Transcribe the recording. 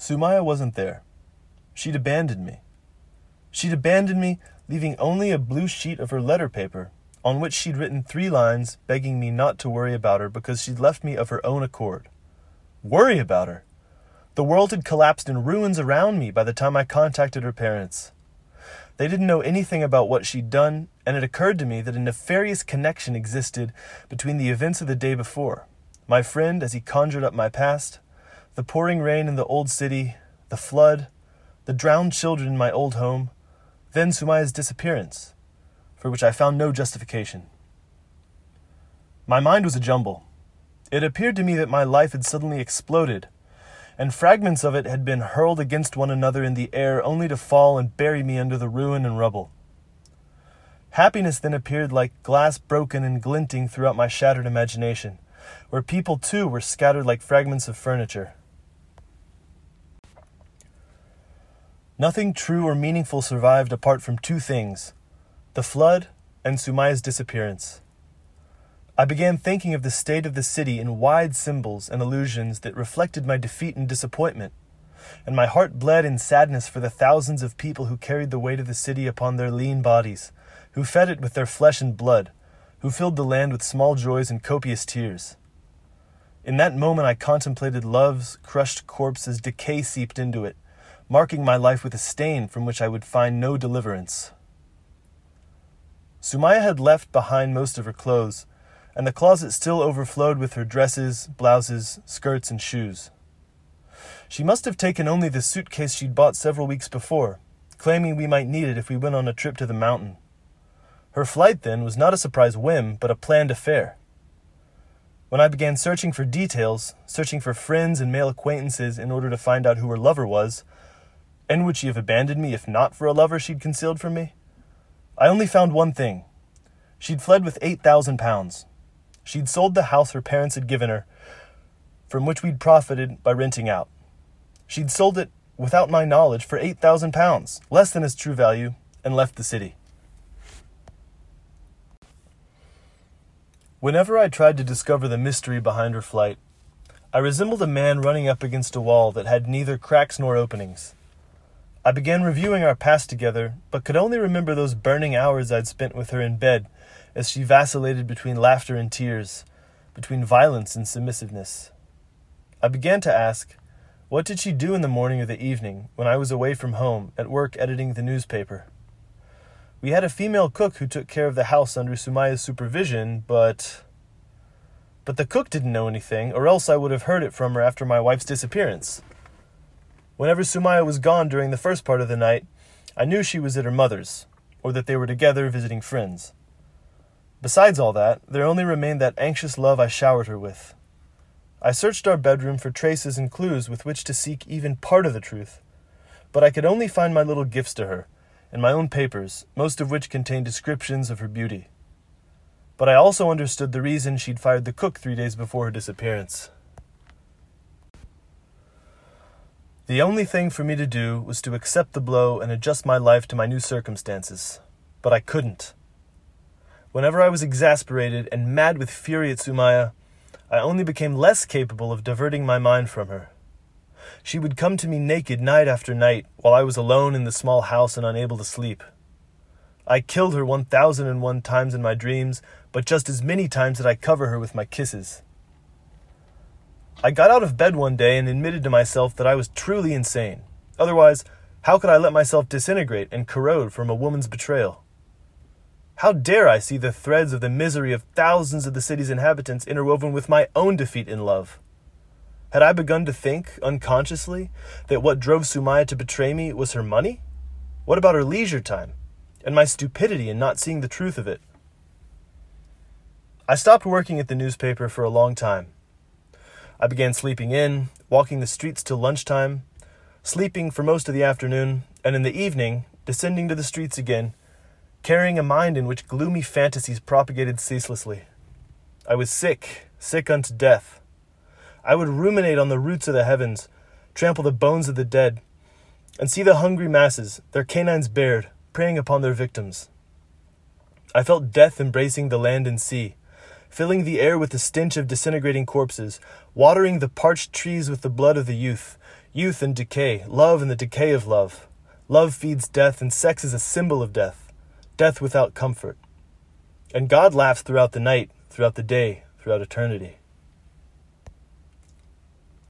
Sumaya wasn't there. She'd abandoned me. She'd abandoned me, leaving only a blue sheet of her letter paper, on which she'd written 3 lines begging me not to worry about her because she'd left me of her own accord. Worry about her? The world had collapsed in ruins around me by the time I contacted her parents. They didn't know anything about what she'd done, and it occurred to me that a nefarious connection existed between the events of the day before, my friend as he conjured up my past, the pouring rain in the old city, the flood, the drowned children in my old home, then Sumaya's disappearance, for which I found no justification. My mind was a jumble. It appeared to me that my life had suddenly exploded, and fragments of it had been hurled against one another in the air only to fall and bury me under the ruin and rubble. Happiness then appeared like glass broken and glinting throughout my shattered imagination, where people too were scattered like fragments of furniture. Nothing true or meaningful survived apart from 2 things, the flood and Sumaya's disappearance. I began thinking of the state of the city in wide symbols and allusions that reflected my defeat and disappointment, and my heart bled in sadness for the thousands of people who carried the weight of the city upon their lean bodies, who fed it with their flesh and blood, who filled the land with small joys and copious tears. In that moment I contemplated love's crushed corpse as decay seeped into it, marking my life with a stain from which I would find no deliverance. Sumaya had left behind most of her clothes, and the closet still overflowed with her dresses, blouses, skirts, and shoes. She must have taken only the suitcase she'd bought several weeks before, claiming we might need it if we went on a trip to the mountain. Her flight, then, was not a surprise whim, but a planned affair. When I began searching for details, searching for friends and male acquaintances in order to find out who her lover was, and would she have abandoned me if not for a lover she'd concealed from me, I only found one thing. She'd fled with £8,000. She'd sold the house her parents had given her, from which we'd profited by renting out. She'd sold it, without my knowledge, for £8,000, less than its true value, and left the city. Whenever I tried to discover the mystery behind her flight, I resembled a man running up against a wall that had neither cracks nor openings. I began reviewing our past together, but could only remember those burning hours I'd spent with her in bed as she vacillated between laughter and tears, between violence and submissiveness. I began to ask, what did she do in the morning or the evening when I was away from home at work editing the newspaper? We had a female cook who took care of the house under Sumaya's supervision, but the cook didn't know anything, or else I would have heard it from her after my wife's disappearance. Whenever Sumaya was gone during the first part of the night, I knew she was at her mother's, or that they were together visiting friends. Besides all that, there only remained that anxious love I showered her with. I searched our bedroom for traces and clues with which to seek even part of the truth, but I could only find my little gifts to her, and my own papers, most of which contained descriptions of her beauty. But I also understood the reason she'd fired the cook 3 days before her disappearance. The only thing for me to do was to accept the blow and adjust my life to my new circumstances. But I couldn't. Whenever I was exasperated and mad with fury at Sumaya, I only became less capable of diverting my mind from her. She would come to me naked night after night while I was alone in the small house and unable to sleep. I killed her 1,001 times in my dreams, but just as many times did I cover her with my kisses. I got out of bed one day and admitted to myself that I was truly insane. Otherwise, how could I let myself disintegrate and corrode from a woman's betrayal? How dare I see the threads of the misery of thousands of the city's inhabitants interwoven with my own defeat in love? Had I begun to think, unconsciously, that what drove Sumaya to betray me was her money? What about her leisure time, and my stupidity in not seeing the truth of it? I stopped working at the newspaper for a long time. I began sleeping in, walking the streets till lunchtime, sleeping for most of the afternoon, and in the evening, descending to the streets again, carrying a mind in which gloomy fantasies propagated ceaselessly. I was sick unto death. I would ruminate on the roots of the heavens, trample the bones of the dead, and see the hungry masses, their canines bared, preying upon their victims. I felt death embracing the land and sea, filling the air with the stench of disintegrating corpses, watering the parched trees with the blood of the youth, Youth and decay, love and the decay of love. Love feeds death, and sex is a symbol of death. Death without comfort. And God laughs throughout the night, throughout the day, throughout eternity.